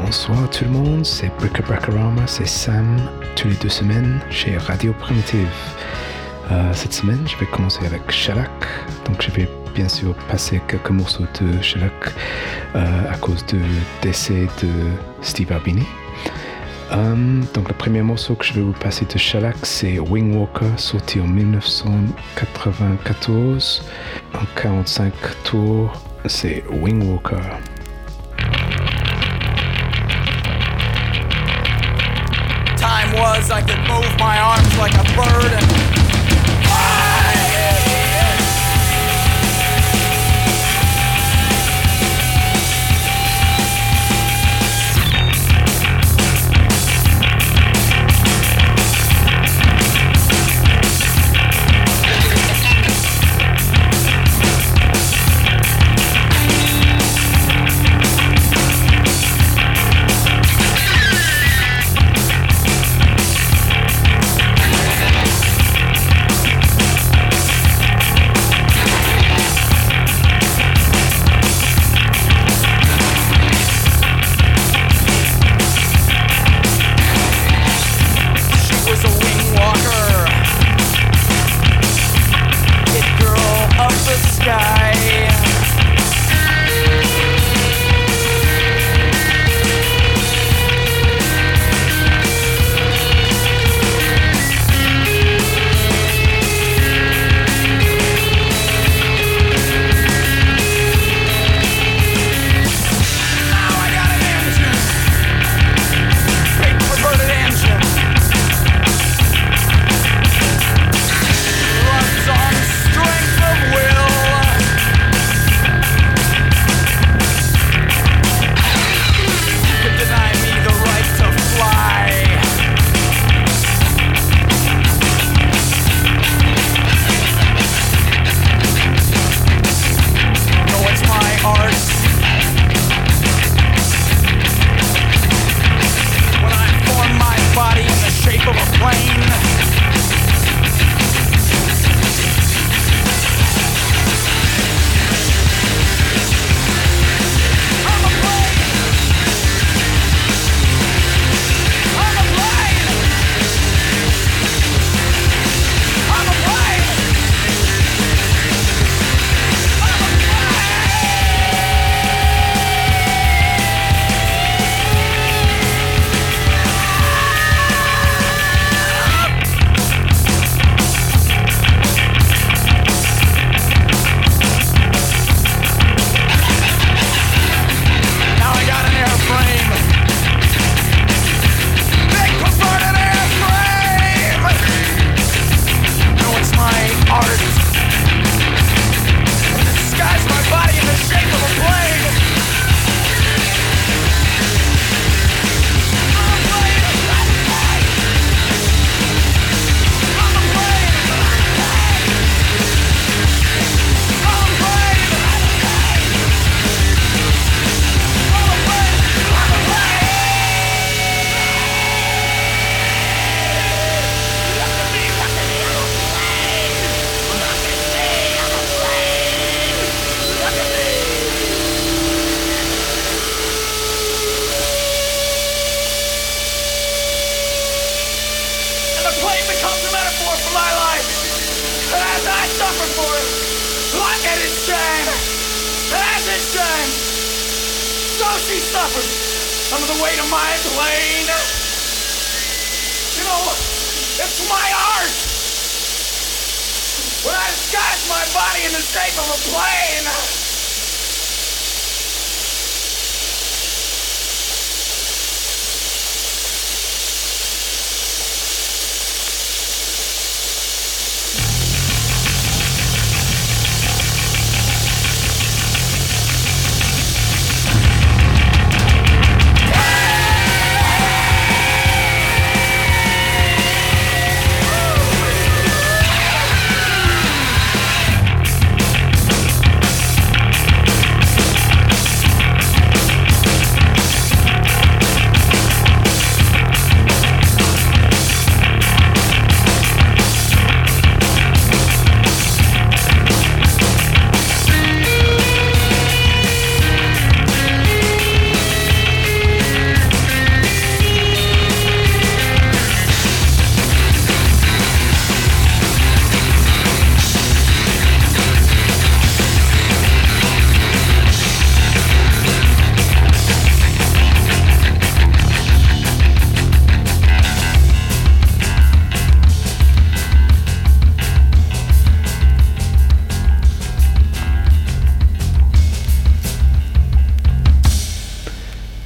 Bonsoir tout le monde, c'est Brickabrackarama, c'est Sam, tous les 2 semaines chez Radio Primitive. Cette semaine, je vais commencer avec Shellac, donc je vais bien sûr passer quelques morceaux de Shellac à cause du décès de Steve Albini. Donc le premier morceau que je vais vous passer de Shellac, c'est Wingwalker, sorti en 1994, en 45 tours, c'est Wingwalker. Time was I could move my arms like a bird and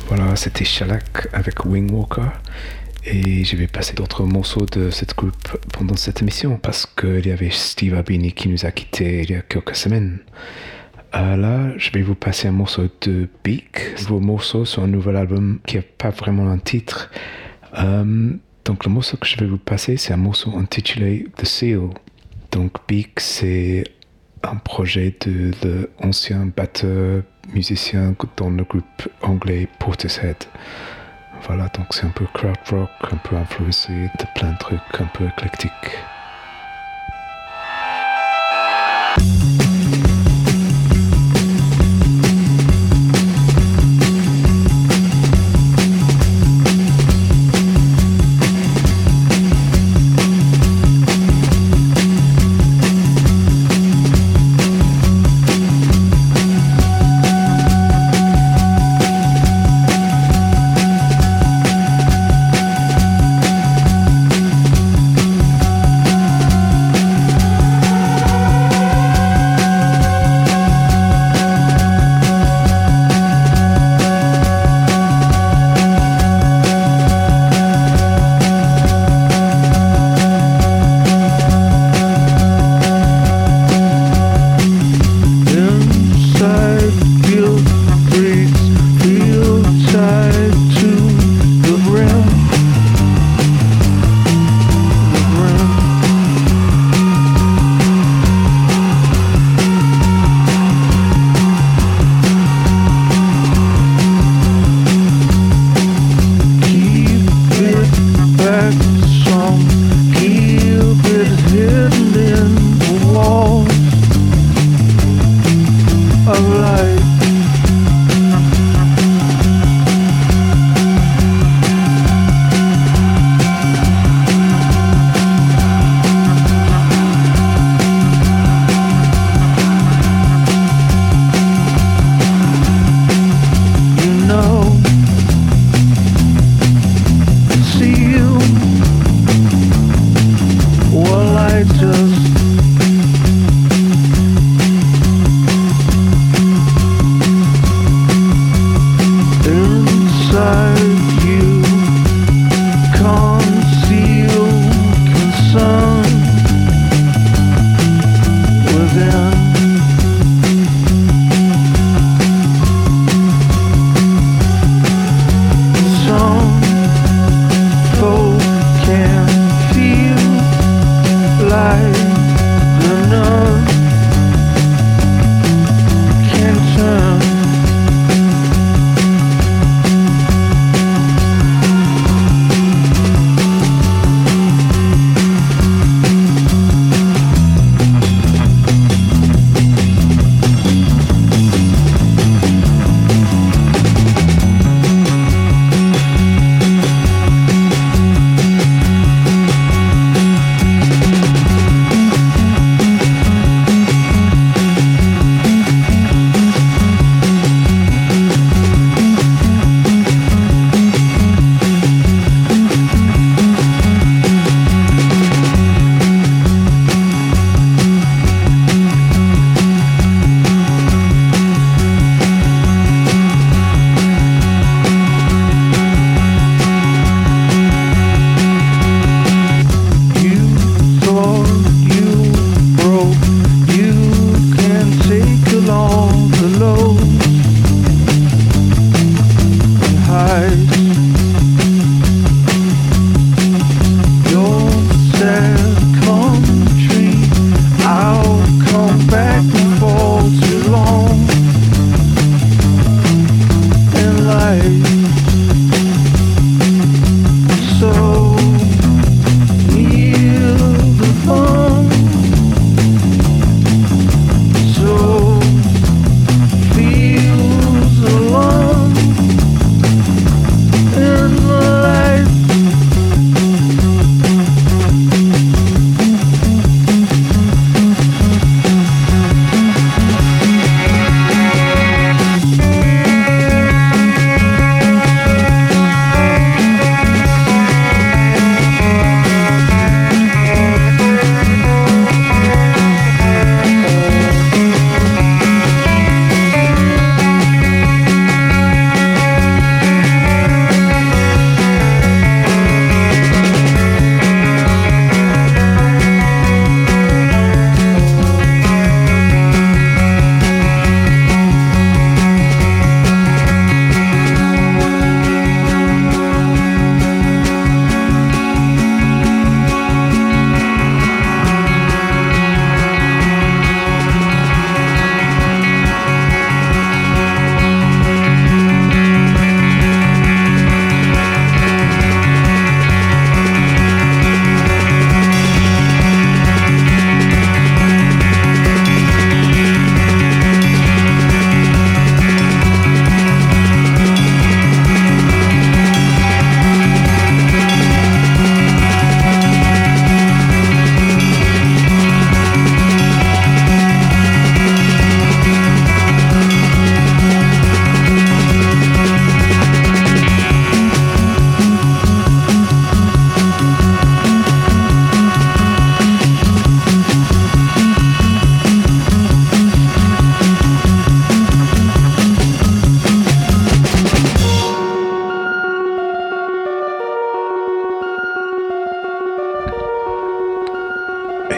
Voilà, c'était Shellac avec Wingwalker. Et je vais passer d'autres morceaux de cette groupe pendant cette émission parce qu'il y avait Steve Albini qui nous a quittés il y a quelques semaines. Là, je vais vous passer un morceau de Beak, un nouveau morceau sur un nouvel album qui n'a pas vraiment un titre. Donc le morceau que je vais vous passer, c'est un morceau intitulé The Seal. Donc Beak, c'est un projet de l'ancien batteur musicien dans le groupe anglais Portishead. Voilà, donc c'est un peu crowd rock, un peu influencé de plein de trucs, un peu éclectique.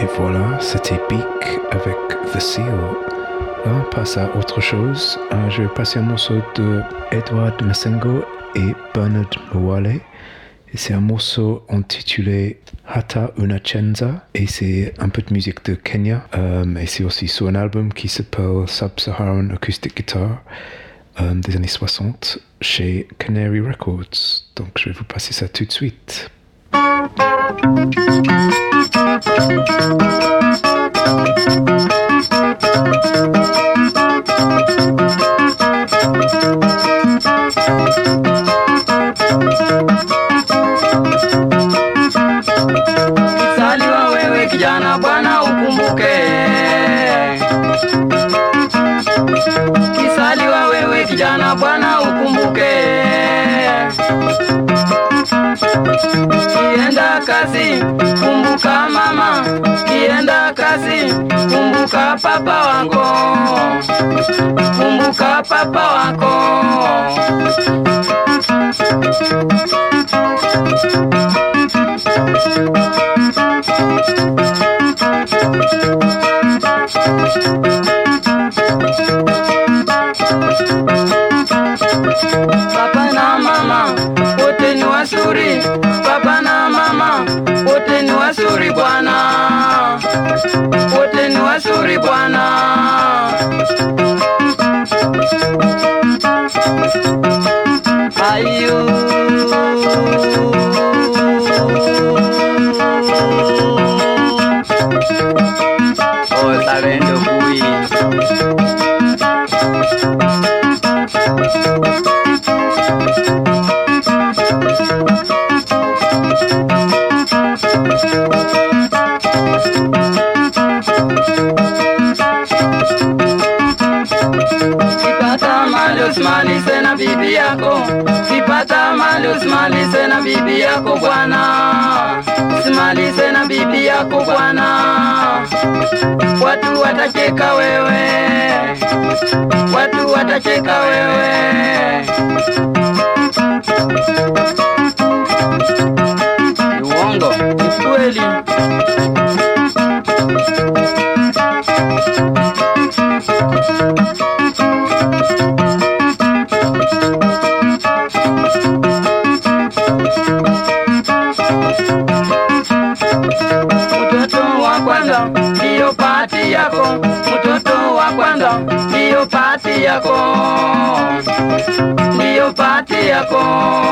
Et voilà, c'était Beak avec The Seal. Là, on passe à autre chose. Je vais passer un morceau de Edward Masengo et Bernard Mwale. Et c'est un morceau intitulé Hata Unachenza. Et c'est un peu de musique de Kenya. Et c'est aussi sur un album qui s'appelle Sub-Saharan Acoustic Guitar des années 60 chez Canary Records. Donc je vais vous passer ça tout de suite. Kisaliwa wewe kijana bwana ukumbuke. Kisaliwa wewe kijana bwana ukumbuke. Kienda kazi kumbuka mama, kienda kazi kumbuka papa wako, kumbuka papa wako. Papa na mama wote ni wazuri, papa na mama wote ni wazuri bwana, wote ni wazuri bwana. Ayu oh sabendo kui. Usmalize na bibi yako, kipata mali usmalize na bibi yako bwana, usmalize na bibi yako bwana. Watu watacheka wewe, watu watacheka wewe. Uongo, ni kweli. Ndiyo pati yako, mtoto wa kwanza, ndiyo pati yako, ndiyo pati yako.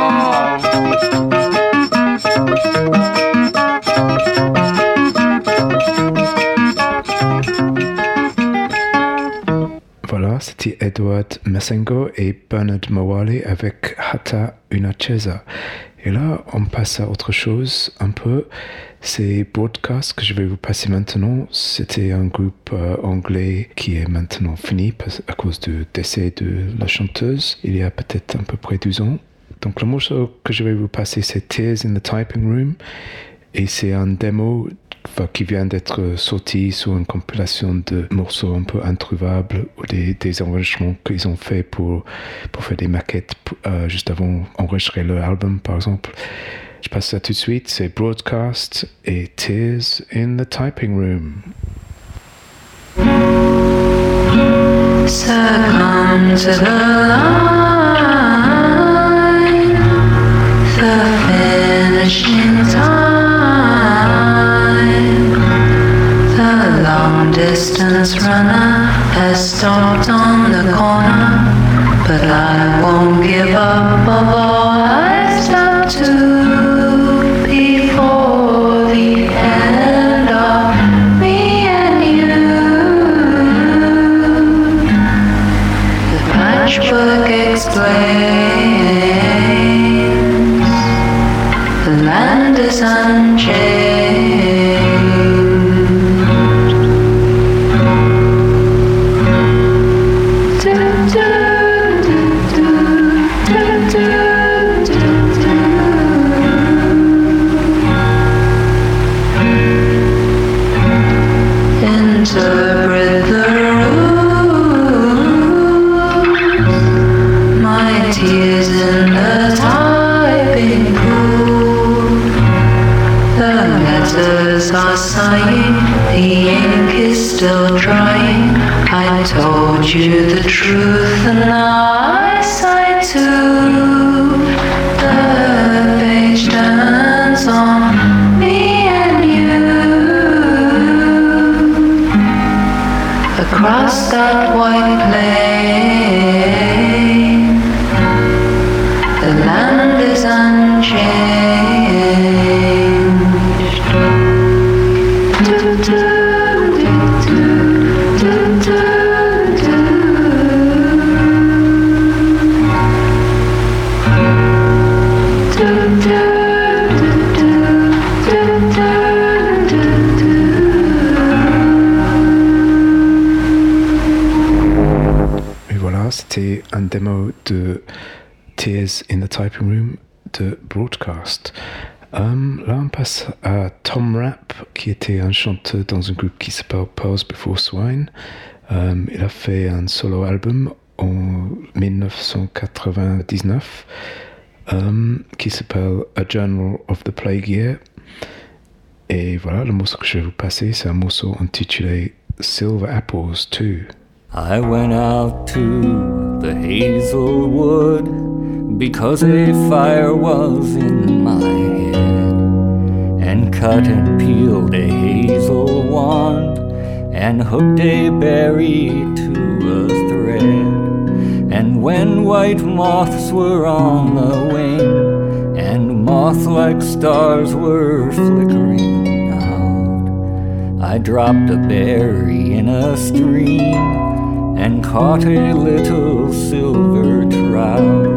Voilà, c'était Edward Masengo et Bernard Mwale avec Hata Unacheza. Et là, on passe à autre chose un peu. Ces broadcasts que je vais vous passer maintenant, c'était un groupe anglais qui est maintenant fini à cause du décès de la chanteuse, il y a peut-être à peu près 12 ans. Donc le morceau que je vais vous passer, c'est Tears in the Typing Room. Et c'est un démo qui vient d'être sorti sur une compilation de morceaux un peu introuvables ou des enregistrements qu'ils ont fait pour faire des maquettes juste avant d'enregistrer leur album, par exemple. Je passe ça tout de suite, c'est Broadcast et Tears in the Typing Room. Succumb to the line, the finishing time. The long distance runner has stopped on the corner, but I won't give up, although I stop to before the end of me and you. The patchwork explains the land is unchanged. Interpret the rules, my tears in the typing pool. The letters are sighing. still trying. I told you the truth and now I sigh too. The page turns on me and you. Across that white plain, the land is unchanged. C'était un démo de Tears in the Typing Room de Broadcast. Là, on passe à Tom Rapp, qui était un chanteur dans un groupe qui s'appelle Pearls Before Swine. Il a fait un solo album en 1999 qui s'appelle A Journal of the Plague Year. Et voilà, le morceau que je vais vous passer, c'est un morceau intitulé Silver Apples 2. I went out to the Hazelwood because a fire was in my head, and cut and peeled a hazel wand and hooked a berry to a thread. And when white moths were on the wing and moth-like stars were flickering out, I dropped a berry in a stream and caught a little silver trout.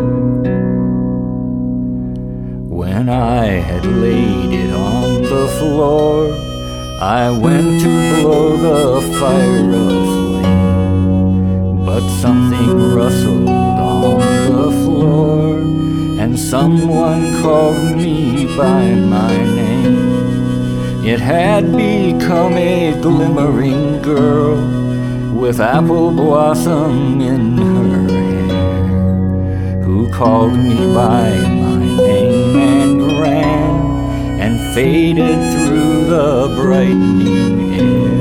When I had laid it on the floor, I went to blow the fire aflame, but something rustled on the floor, and someone called me by my name. It had become a glimmering girl with apple blossom in her hair, who called me by my name and ran and faded through the brightening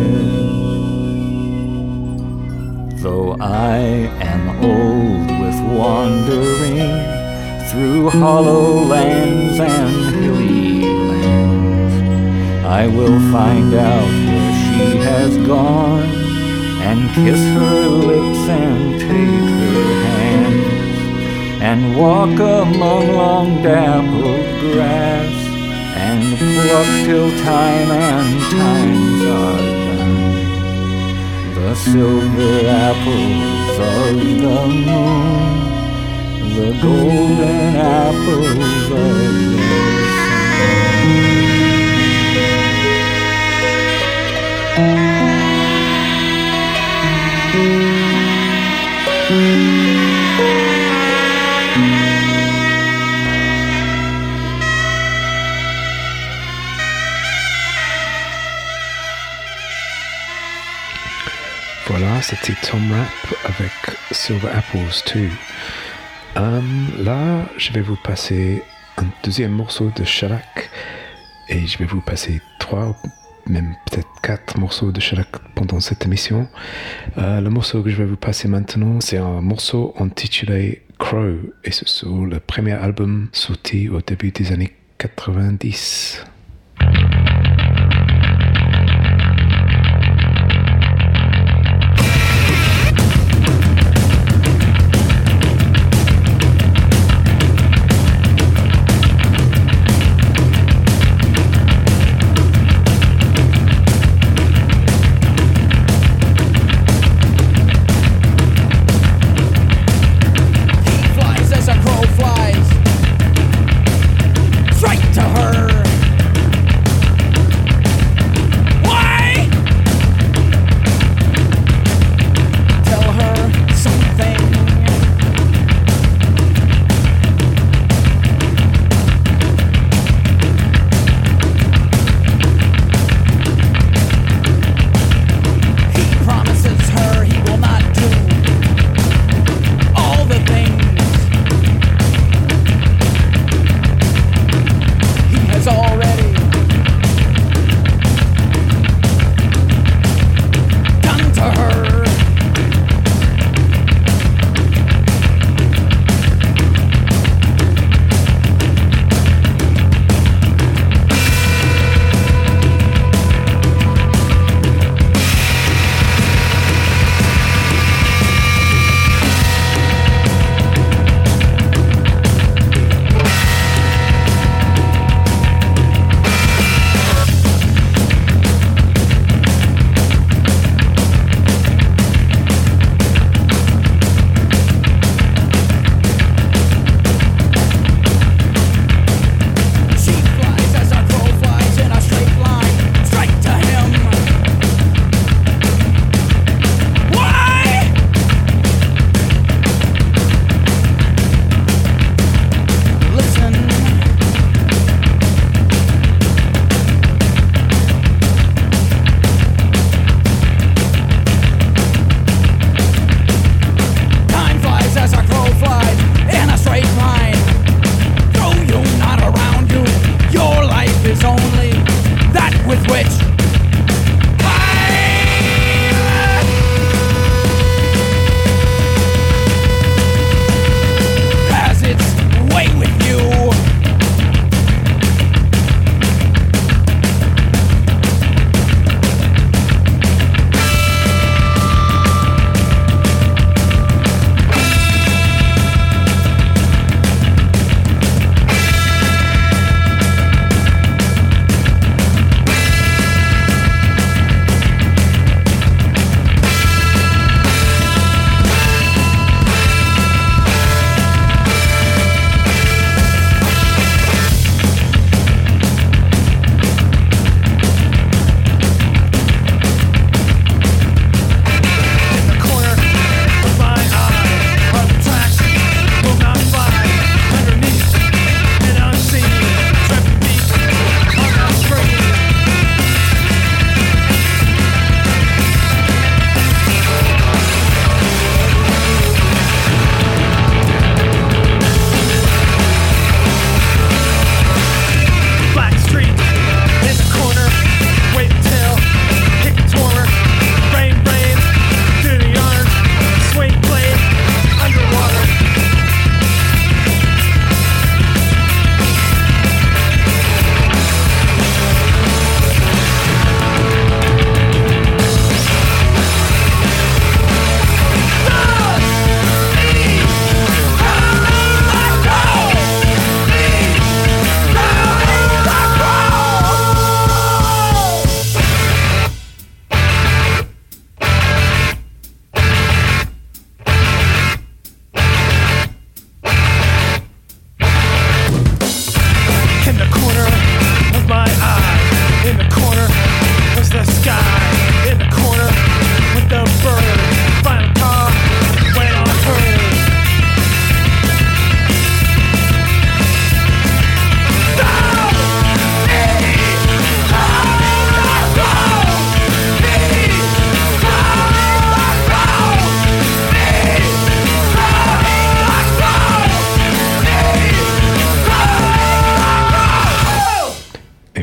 air. Though I am old with wandering through hollow lands and hilly lands, I will find out where she has gone and kiss her lips and take her hands, and walk among long dappled grass, and pluck till time and times are done the silver apples of the moon, the golden apples of the sun. Voilà, c'était Tom Rapp avec Silver Apples 2. Là, je vais vous passer un deuxième morceau de Shellac et je vais vous passer 3, même peut-être 4 morceaux de Shellac pendant cette émission. Le morceau que je vais vous passer maintenant, c'est un morceau intitulé Crow et c'est sur le premier album sorti au début des années 90. Straight to her.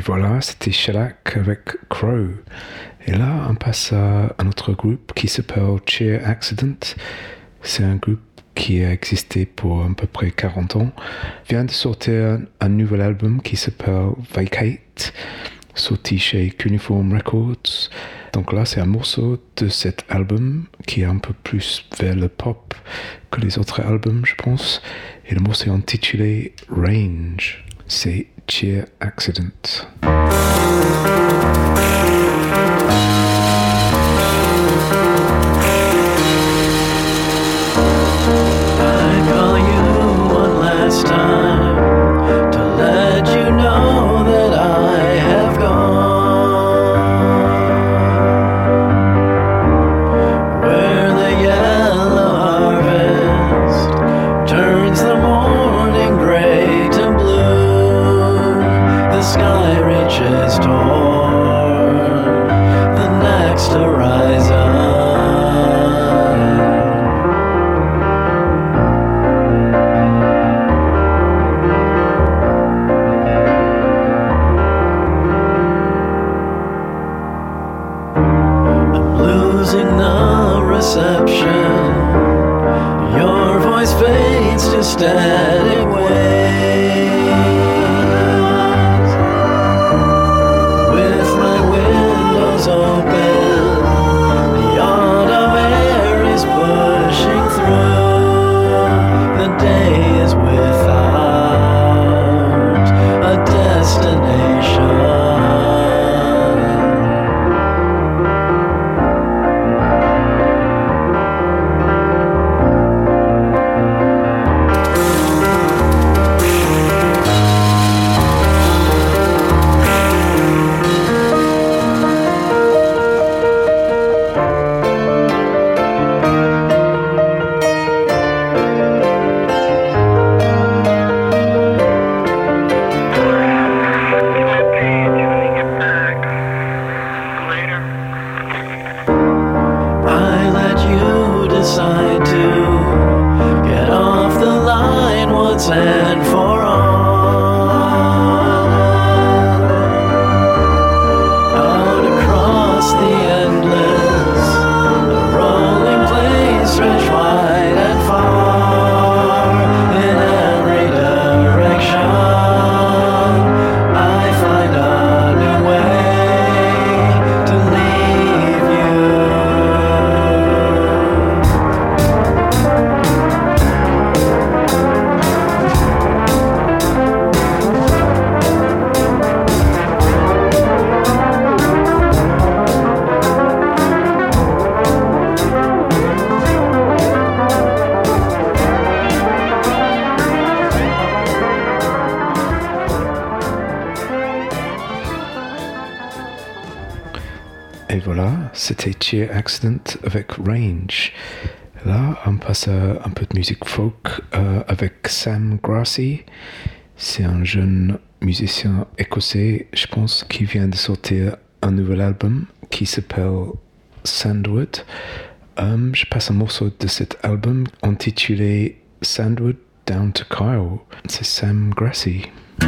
voilà, c'était Shellac avec Crow. Et là, on passe à un autre groupe qui s'appelle Cheer Accident. C'est un groupe qui a existé pour à peu près 40 ans. Vient de sortir un nouvel album qui s'appelle Vacate, sorti chez Cuneiform Records. Donc là, c'est un morceau de cet album qui est un peu plus vers le pop que les autres albums, je pense. Et le morceau est intitulé Range. C'est Cheer Accident. Last time to let you know that I have gone where the yellow harvest turns the morning gray to blue. The sky reaches toward the next horizon. Your voice fades to static waves. With my windows open, the autumn air is pushing through. The day is without a destination. And for all, out across the endless, the rolling plains stretch wide and far. In every direction, I find a new way to leave you. Et voilà, c'était Cheer Accident avec Range. Là, on passe à un peu de musique folk avec Sam Grassi. C'est un jeune musicien écossais, je pense, qui vient de sortir un nouvel album qui s'appelle Sandwood. Je passe un morceau de cet album intitulé Sandwood Down to Kyle. C'est Sam Grassi.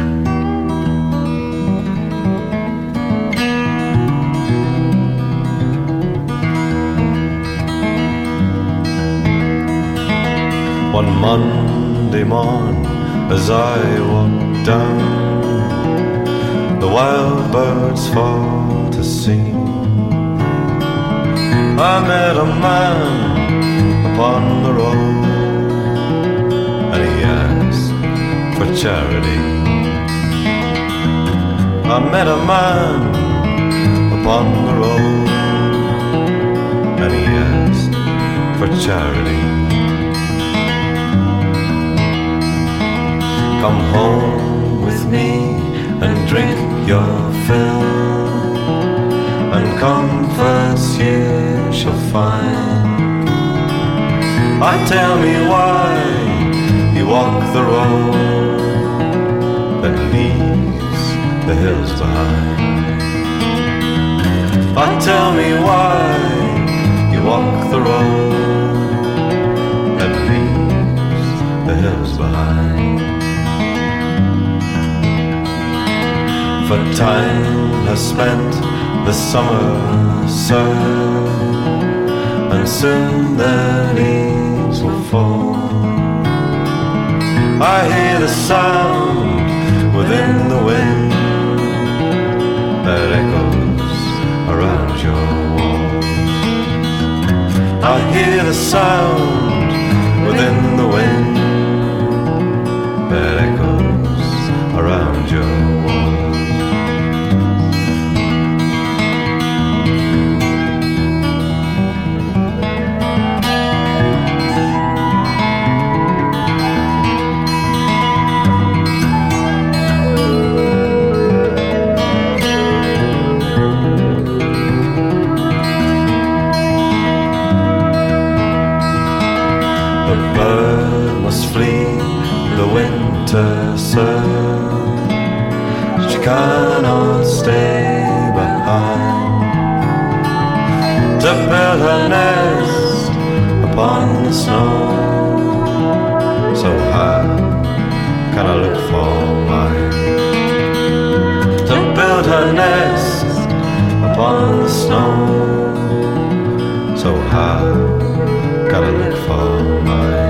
One Monday morn, as I walked down, the wild birds fall to sing. I met a man upon the road, and he asked for charity. I met a man upon the road, and he asked for charity. Come home with me and drink your fill, and comforts you shall find. I tell me why you walk the road that leaves the hills behind. I tell me why you walk the road that leaves the hills behind. For time has spent the summer sun, and soon their leaves will fall. I hear the sound within the wind that echoes around your walls. I hear the sound within the wind that echoes around your walls. Sun. She cannot stay behind to build her nest upon the snow. So how can I look for mine? To build her nest upon the snow. So how can I look for mine?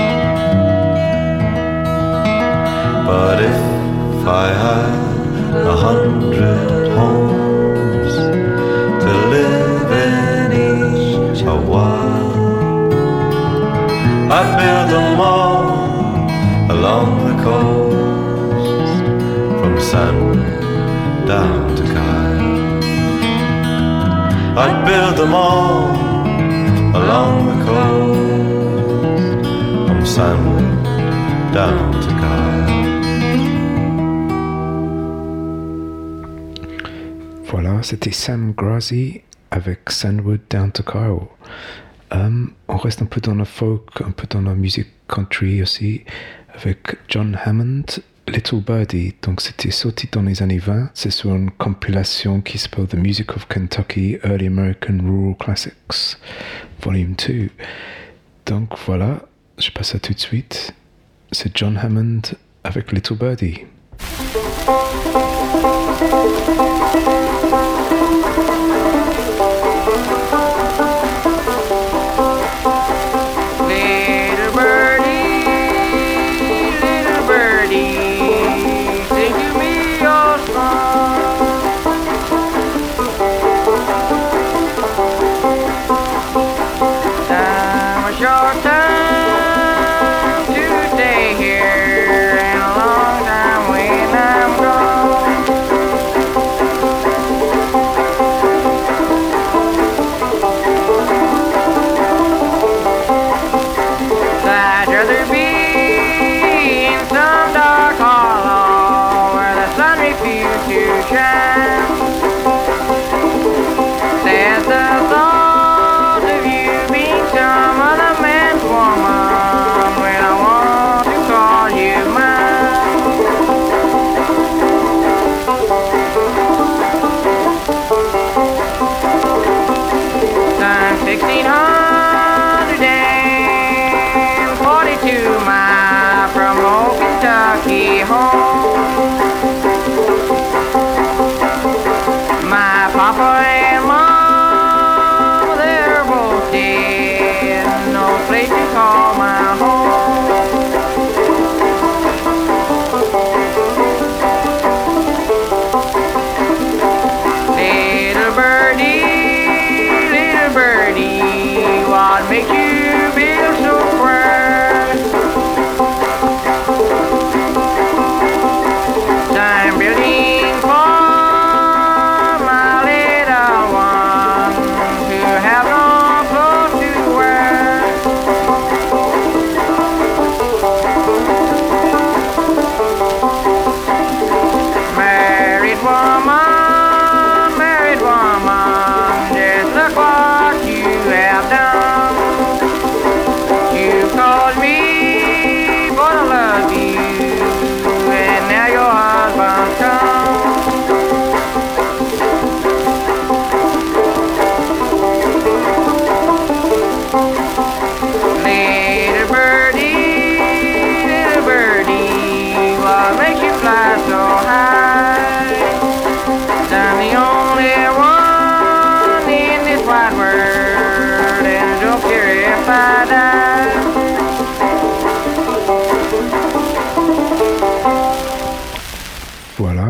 But if I had 100 homes to live in each a while, I'd build them all along the coast, from Sandwich down to Kyle. I'd build them all along the coast, from Sandwich down to Kyle. Voilà, c'était Sam Grazi avec Sandwood Down to Kyle. On reste un peu dans le folk, un peu dans la musique country aussi, avec John Hammond, Little Birdie. Donc c'était sorti dans les années 20, c'est sur une compilation qui s'appelle The Music of Kentucky, Early American Rural Classics, Volume 2. Donc voilà, je passe à tout de suite. C'est John Hammond avec Little Birdie.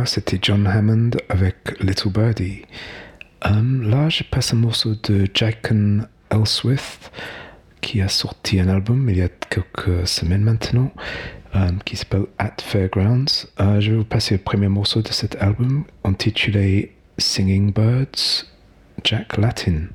c'était John Hammond avec Little Birdie. Là, je passe un morceau de Jaken Ellsworth qui a sorti un album il y a quelques semaines maintenant qui s'appelle At Fairgrounds. Je vais vous passer le premier morceau de cet album intitulé Singing Birds, Jack Latin.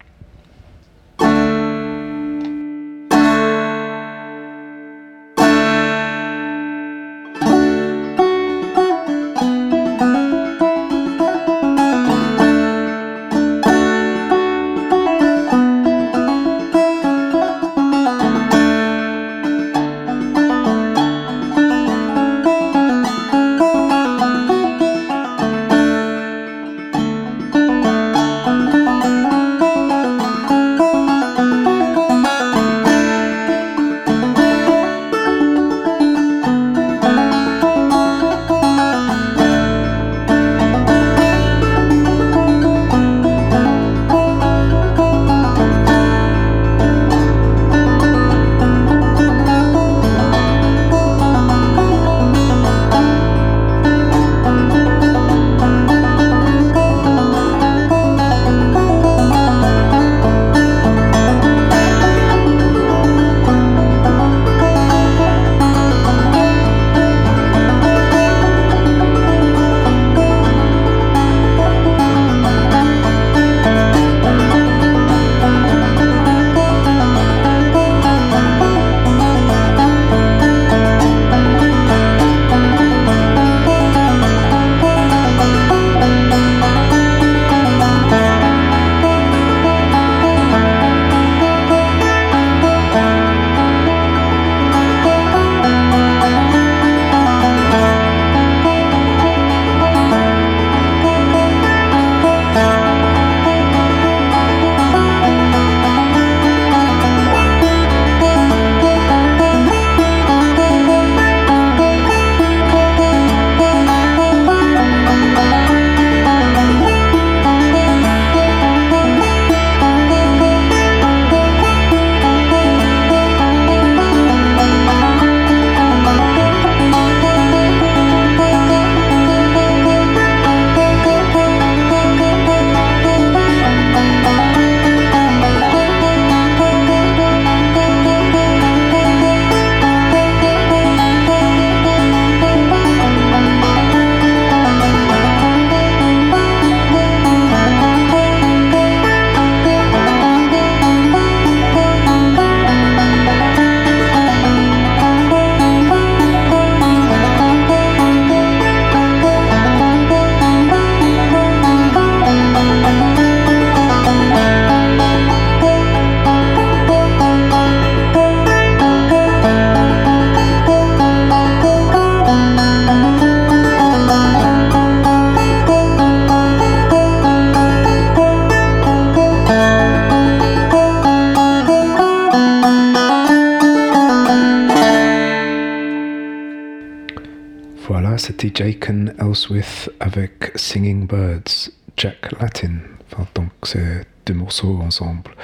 C'était Jaken Ellsworth avec Singing Birds, Jack Latin. Enfin, donc c'est deux morceaux ensemble.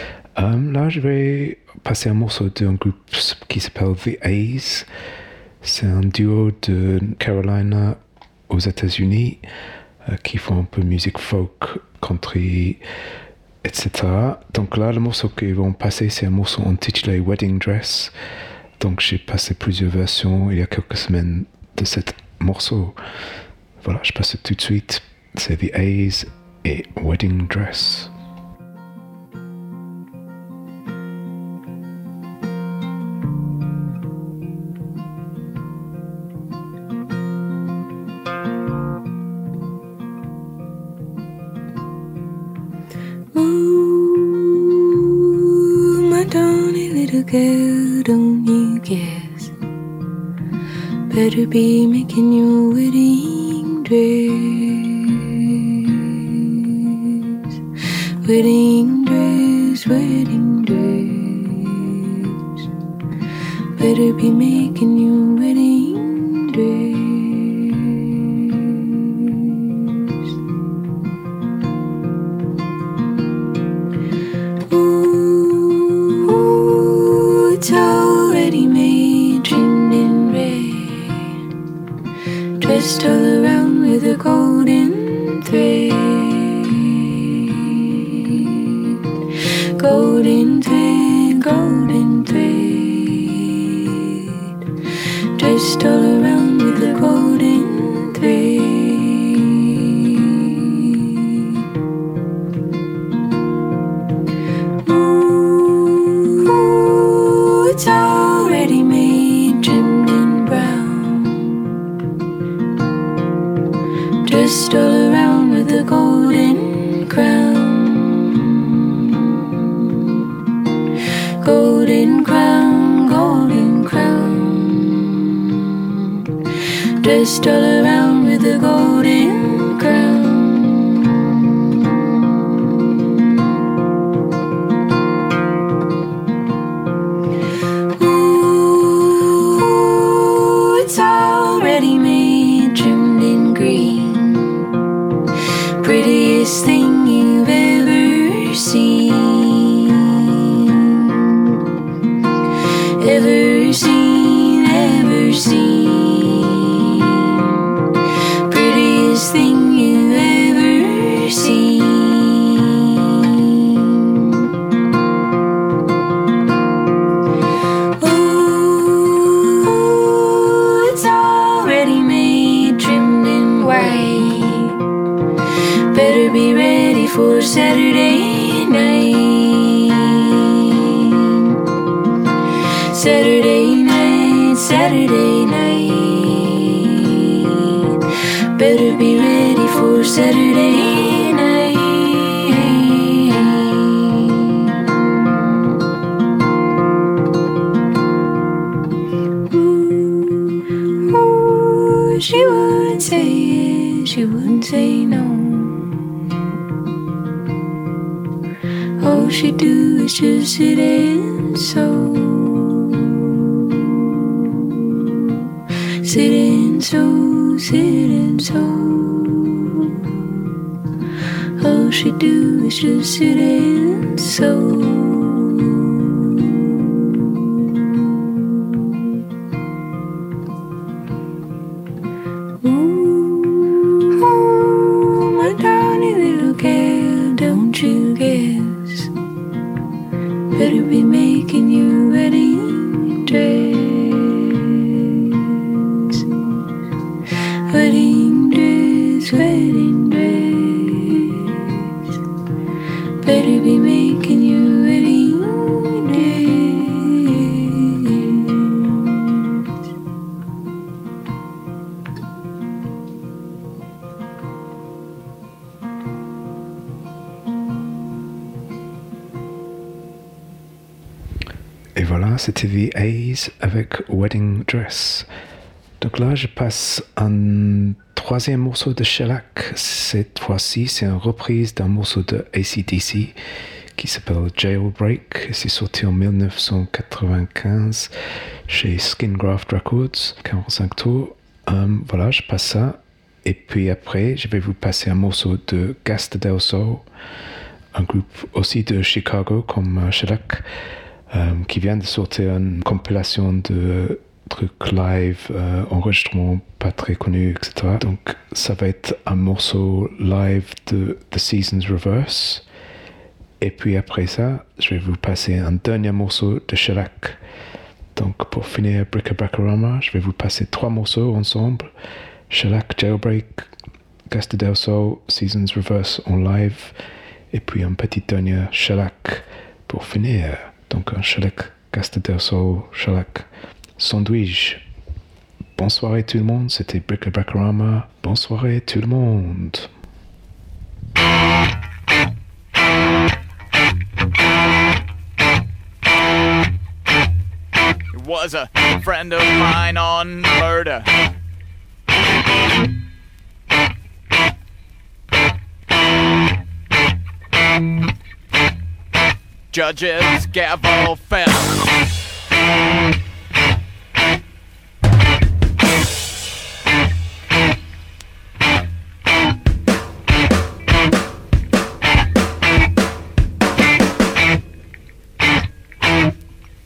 Là, je vais passer un morceau d'un groupe qui s'appelle The A's. C'est un duo de Carolina aux États-Unis qui font un peu musique folk, country, etc. Donc là, le morceau qu'ils vont passer, c'est un morceau intitulé Wedding Dress. Donc j'ai passé plusieurs versions il y a quelques semaines de cet morceau. Voilà, je passe tout de suite. C'est The A's et Wedding Dress. Ooh, my tiny little girl, don't you guess? Better be making your wedding dress. Wedding dress, wedding dress. Better be making your wedding dress. Ooh, it's already made, trimmed in red. dressed all around with a golden thread, golden thread, golden thread, dressed all around with a golden thread. Ooh, it's already made, trimmed in brown, dressed all around with a golden crown, golden crown, golden crown, dressed all around with a golden crown. Ooh, it's already made, trimmed in green, prettiest thing you've ever seen, ever seen, ever seen, prettiest thing you've ever seen. Ooh, it's already made, trimmed in white, better be ready for Saturday night, Saturday night, Saturday night, better be ready for Saturday night. Ooh, she wouldn't say yes, she wouldn't say no. All she do is just sit and sew, sit and sew, sit and sew. All she do is just sit and sew. Ooh, my tiny little girl, don't you guess? Better be making your wedding dress, wedding dress, wedding dress. Better be making your wedding dress. Et voilà, c'était The A's avec Wedding Dress. Donc là, je passe un troisième morceau de Shellac. Cette fois-ci, c'est une reprise d'un morceau de AC/DC qui s'appelle Jailbreak. C'est sorti en 1995 chez Skingraft Records, 45 tours. Voilà, je passe ça. Et puis après, je vais vous passer un morceau de Gaster del Sol, un groupe aussi de Chicago comme Shellac, qui vient de sortir une compilation de trucs live, enregistrements pas très connus, etc. Donc ça va être un morceau live de The Seasons Reverse. Et puis après ça, je vais vous passer un dernier morceau de Shellac. Donc pour finir Brick-a-Brackarama, je vais vous passer 3 morceaux ensemble. Shellac, Jailbreak, Gaster del Sol, Seasons Reverse en live. Et puis un petit dernier Shellac pour finir. Donc un Shellac, Gaster del Sol, Shellac, Sandwich. Bonne soirée tout le monde, c'était Brick-a-Brackarama. Bonne soirée tout le monde. He was a friend of mine on murder. Judge's gavel fell.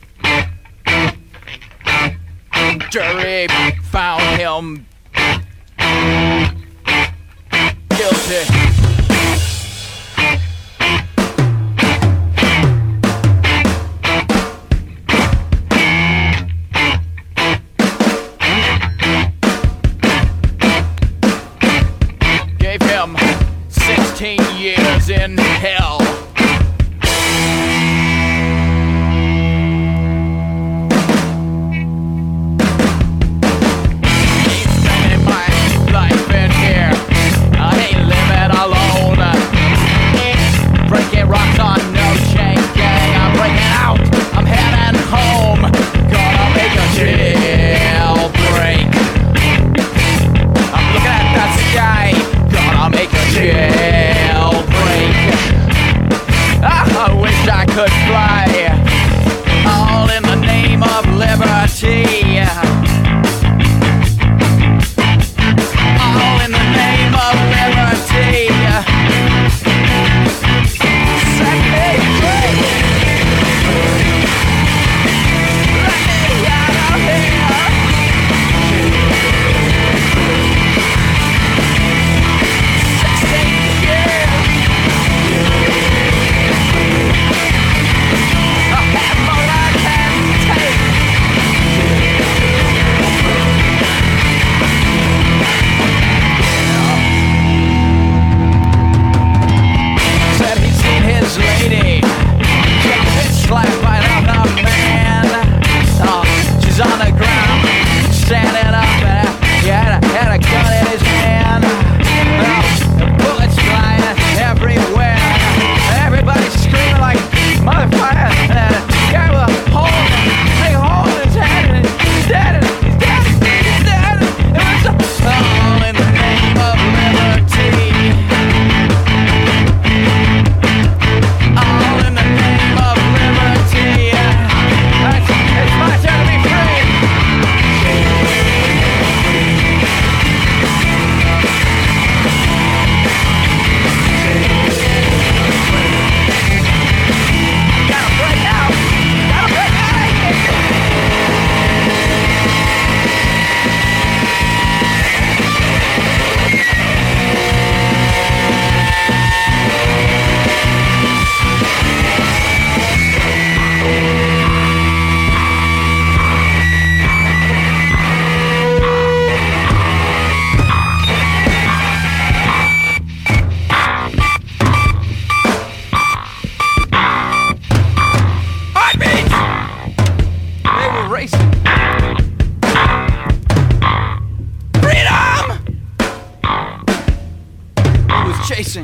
Jury found him it. Gave him 16 years in hell. Breaking rocks on No Chain Gang. I'm breaking out, I'm heading home. Gonna make a jailbreak. I'm looking at that sky. Gonna make a jailbreak. I wish I could fly. All in the name of liberty. All in the name of liberty. Lady, get bitch slapped by another man. Oh, she's on the ground, standing up, and he had a gun in his hand. Oh, the bullets flying everywhere. Everybody's screaming like motherfucker. And the guy with a hole in his head, and he's dead, and he's dead, he's dead. It was all in the name of liberty. All in the name of liberty. It's my turn to be free. Gotta break out. Gotta break out of here. They were racing. Freedom! He was chasing.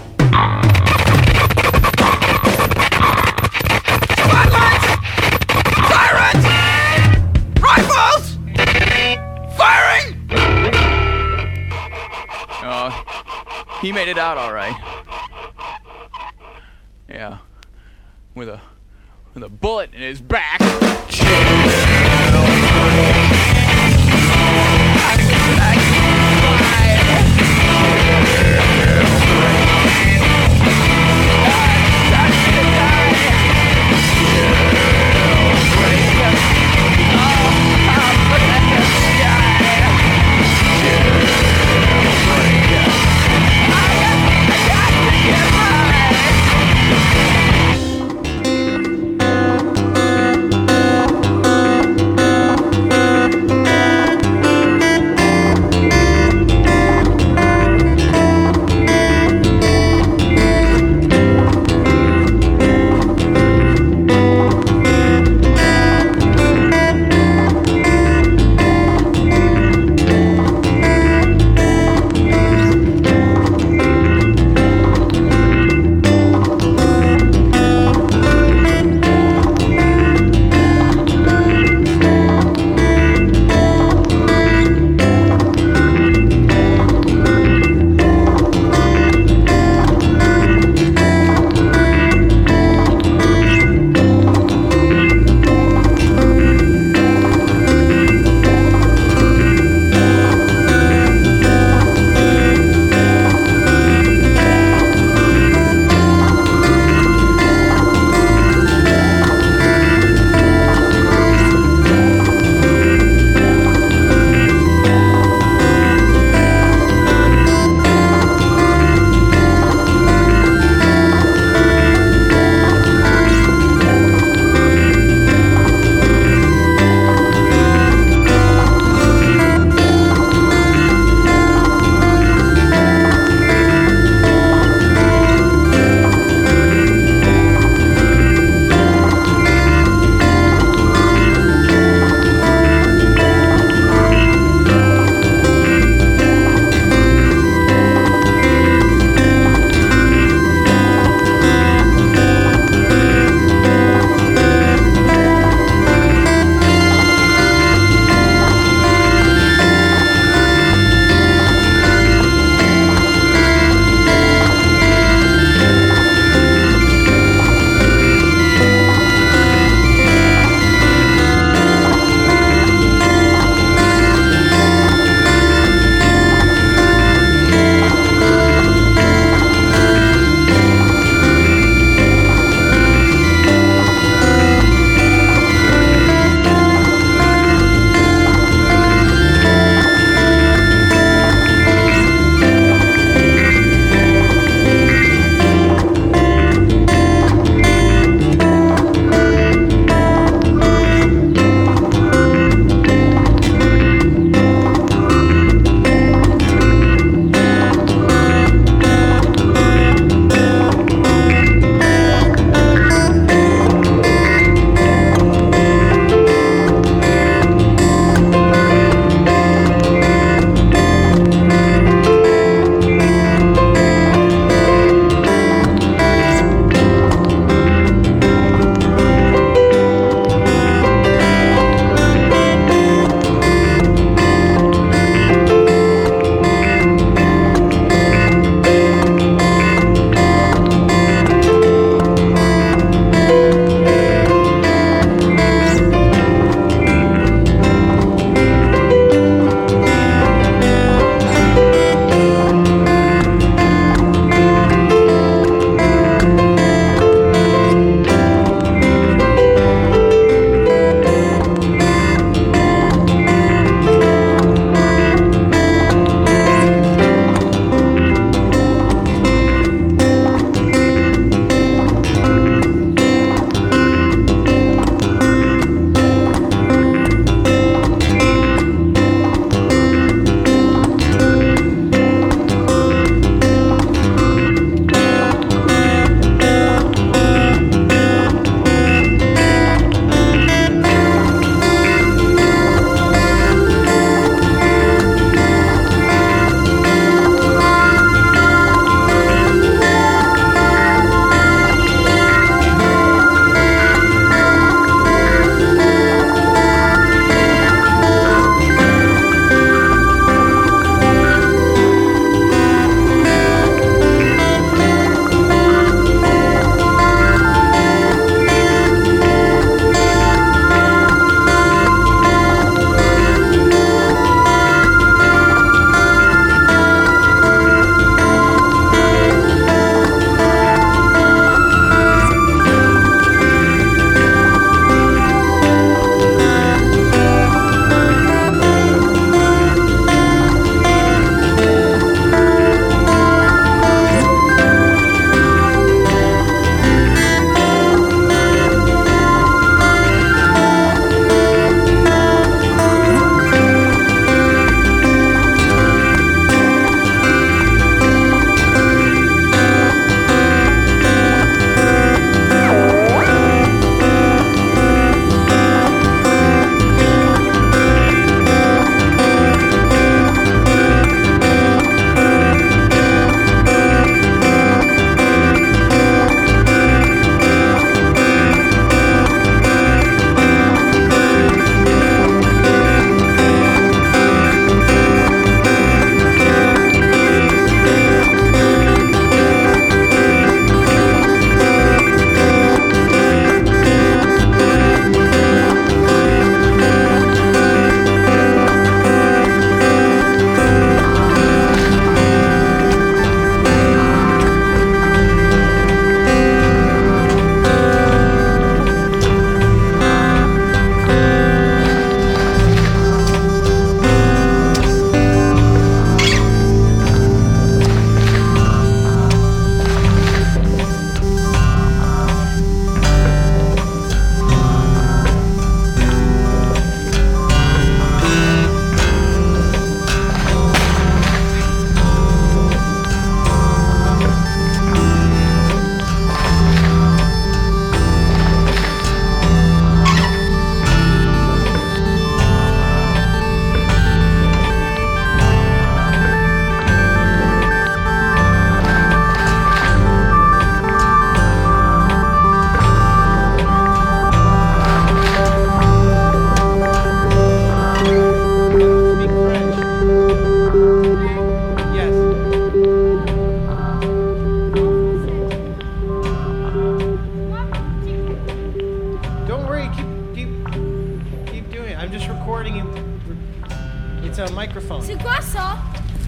Spotlights! Sirens! Rifles! Firing! Oh, he made it out all right. Yeah, with a bullet in his back.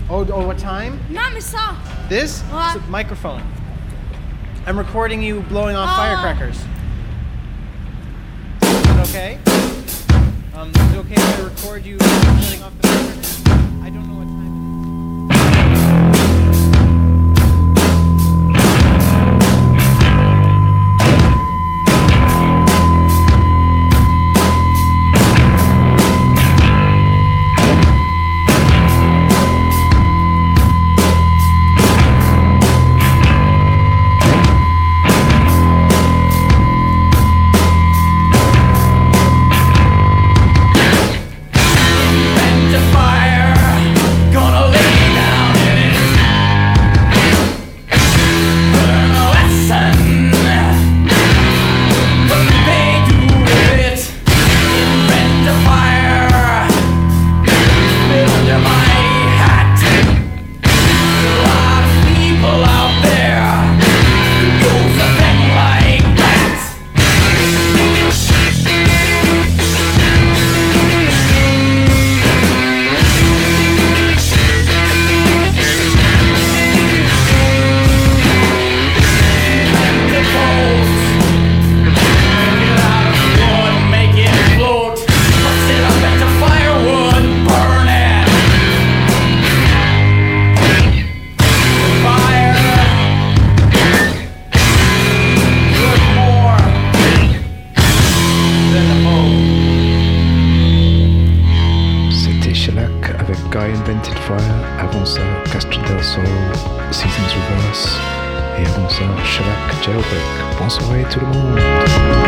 Oh, what time? Non, mais ça. This? Ouais. It's a microphone. I'm recording you blowing off firecrackers. Is that okay? Is it okay if I record you setting off the firecrackers? I don't know what time Guy Invented Fire, avant ça Castro del Sol, Seasons Reverse, et avant ça Shellac Jailbreak. Bonne soirée tout le monde.